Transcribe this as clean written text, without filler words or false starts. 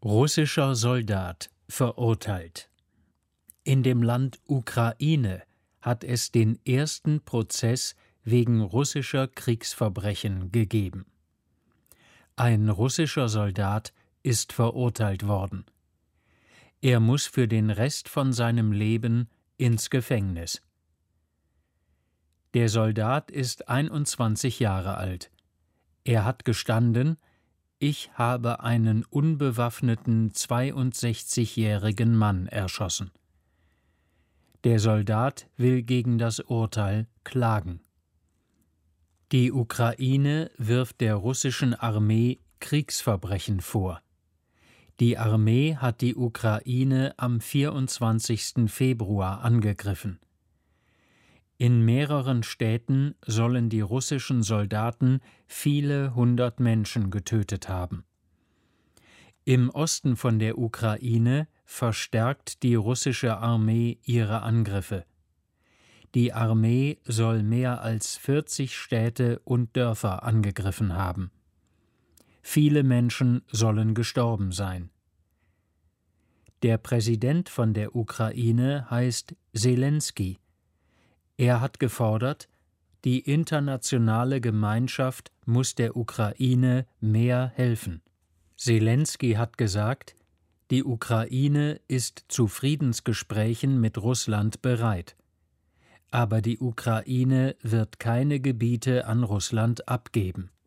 Russischer Soldat verurteilt. In dem Land Ukraine hat es den ersten Prozess wegen russischer Kriegsverbrechen gegeben. Ein russischer Soldat ist verurteilt worden. Er muss für den Rest von seinem Leben ins Gefängnis. Der Soldat ist 21 Jahre alt. Er hat gestanden: Ich habe einen unbewaffneten 62-jährigen Mann erschossen. Der Soldat will gegen das Urteil klagen. Die Ukraine wirft der russischen Armee Kriegsverbrechen vor. Die Armee hat die Ukraine am 24. Februar angegriffen. In mehreren Städten sollen die russischen Soldaten viele hundert Menschen getötet haben. Im Osten von der Ukraine verstärkt die russische Armee ihre Angriffe. Die Armee soll mehr als 40 Städte und Dörfer angegriffen haben. Viele Menschen sollen gestorben sein. Der Präsident von der Ukraine heißt Selenskyj. Er hat gefordert, die internationale Gemeinschaft muss der Ukraine mehr helfen. Selenskyj hat gesagt, die Ukraine ist zu Friedensgesprächen mit Russland bereit. Aber die Ukraine wird keine Gebiete an Russland abgeben.